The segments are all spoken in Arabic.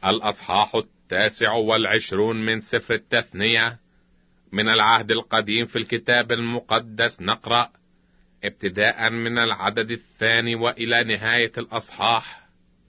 الأصحاح 29 من سفر التثنية. من العهد القديم في الكتاب المقدس نقرأ ابتداء من العدد 2 وإلى نهاية الأصحاح.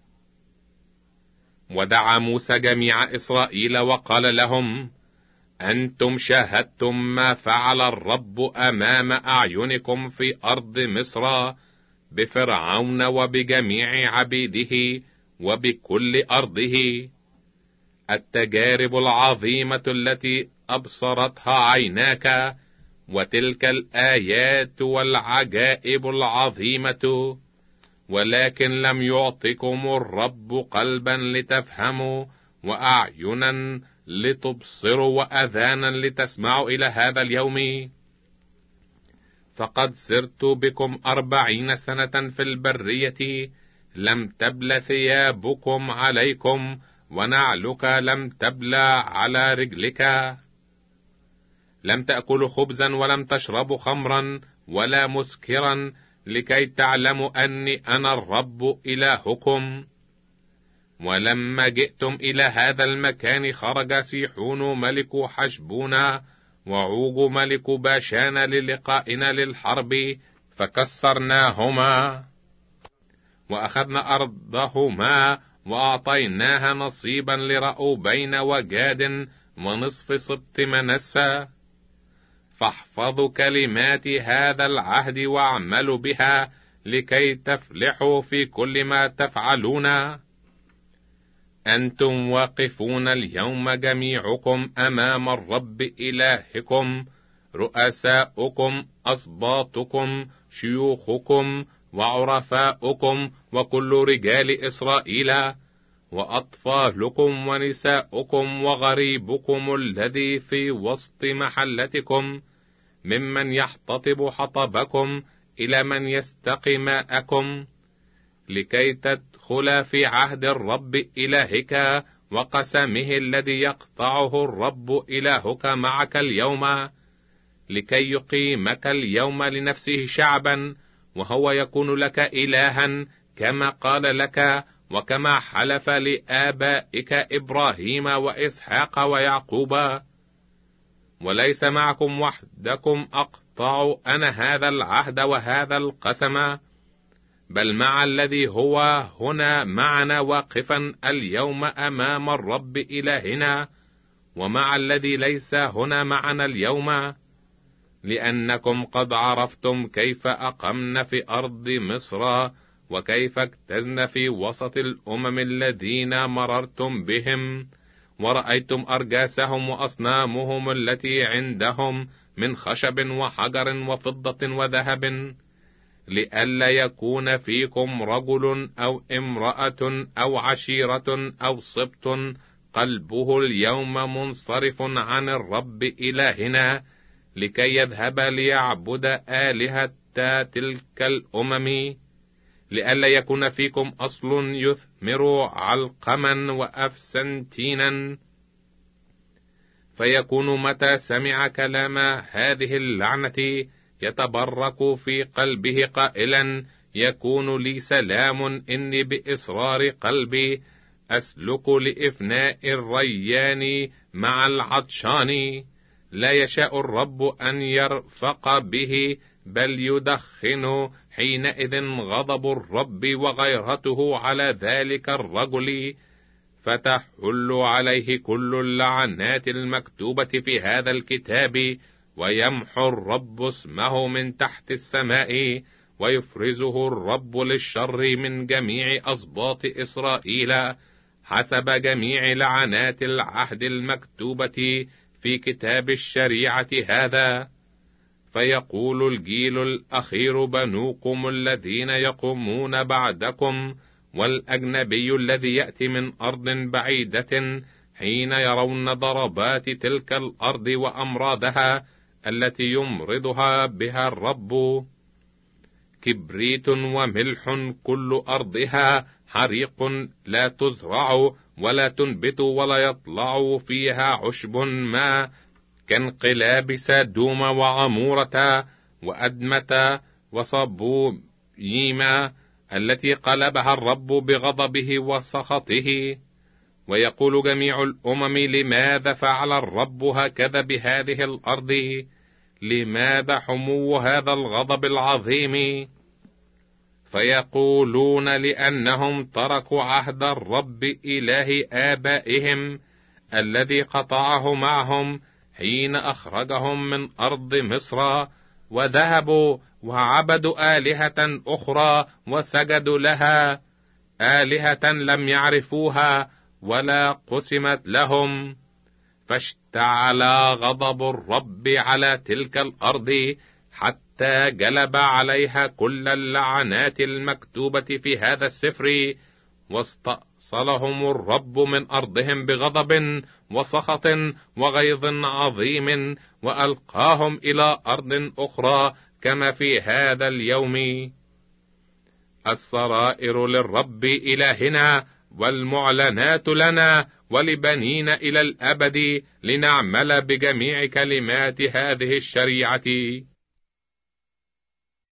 ودعا موسى جميع إسرائيل وقال لهم: أنتم شاهدتم ما فعل الرب أمام أعينكم في أرض مصر بفرعون وبجميع عبيده وبكل أرضه، التجارب العظيمة التي أبصرتها عيناك، وتلك الآيات والعجائب العظيمة، ولكن لم يعطكم الرب قلبا لتفهموا، وأعينا لتبصروا، وأذانا لتسمعوا إلى هذا اليوم. فقد سرت بكم 40 سنة في البرية، لم تبل ثيابكم عليكم، ونعلك لم تبلى على رجلك. لم تأكلوا خبزا ولم تشربوا خمرا ولا مسكرا، لكي تعلموا أني أنا الرب إلهكم. ولما جئتم إلى هذا المكان خرج سيحون ملك حشبون وعوج ملك باشان للقائنا للحرب، فكسرناهما وأخذنا أرضهما، وأعطيناها نصيبا لرأوبين وجاد ونصف سبط منسى. فاحفظوا كلمات هذا العهد واعملوا بها، لكي تفلحوا في كل ما تفعلون. أنتم واقفون اليوم جميعكم أمام الرب إلهكم، رؤساؤكم، أسباطكم، شيوخكم وعرفاؤكم، وكل رجال إسرائيل، وأطفالكم ونساؤكم، وغريبكم الذي في وسط محلتكم، ممن يحتطب حطبكم إلى من يستقي ماءكم، لكي تدخل في عهد الرب إلهك وقسمه الذي يقطعه الرب إلهك معك اليوم، لكي يقيمك اليوم لنفسه شعبا، وهو يكون لك إلها، كما قال لك وكما حلف لآبائك إبراهيم وإسحاق ويعقوب. وليس معكم وحدكم أقطع أنا هذا العهد وهذا القسم، بل مع الذي هو هنا معنا واقفا اليوم أمام الرب إلهنا، ومع الذي ليس هنا معنا اليوم، لأنكم قد عرفتم كيف أقمنا في أرض مصر، وكيف اجتزنا في وسط الأمم الذين مررتم بهم، ورأيتم أرجاسهم وأصنامهم التي عندهم من خشب وحجر وفضة وذهب، لئلا يكون فيكم رجل أو امرأة أو عشيرة أو سبط قلبه اليوم منصرف عن الرب إلهنا، لكي يذهب ليعبد آلهة تلك الأمم، لئلا يكون فيكم أصل يثمر علقما وأفسنتينا، فيكون متى سمع كلام هذه اللعنة يتبرك في قلبه قائلا: يكون لي سلام، إني بإصرار قلبي أسلك لإفناء الريان مع العطشان. لا يشاء الرب أن يرفق به، بل يدخن حينئذ غضب الرب وغيرته على ذلك الرجل، فتحل عليه كل اللعنات المكتوبة في هذا الكتاب، ويمحو الرب اسمه من تحت السماء، ويفرزه الرب للشر من جميع أسباط إسرائيل، حسب جميع لعنات العهد المكتوبة في كتاب الشريعة هذا. فيقول الجيل الأخير: بنوكم الذين يقومون بعدكم، والأجنبي الذي يأتي من أرض بعيدة، حين يرون ضربات تلك الأرض وأمراضها التي يمرضها بها الرب، كبريت وملح كل أرضها، حريق لا تزرع ولا تنبت ولا يطلع فيها عشب ما، كانقلاب سادوم وعمورة وأدمة وصبويما، التي قلبها الرب بغضبه وسخطه. ويقول جميع الأمم: لماذا فعل الرب هكذا بهذه الأرض؟ لماذا حمو هذا الغضب العظيم؟ فيقولون: لأنهم تركوا عهد الرب إله آبائهم الذي قطعه معهم حين أخرجهم من أرض مصر، وذهبوا وعبدوا آلهة أخرى وسجدوا لها، آلهة لم يعرفوها ولا قسمت لهم. فاشتعل غضب الرب على تلك الأرض حتى جلب عليها كل اللعنات المكتوبة في هذا السفر، واستأصلهم الرب من أرضهم بغضب وسخط وغيظ عظيم، وألقاهم إلى أرض أخرى كما في هذا اليوم. السرائر للرب إلهنا، والمعلنات لنا ولبنينا إلى الأبد، لنعمل بجميع كلمات هذه الشريعة.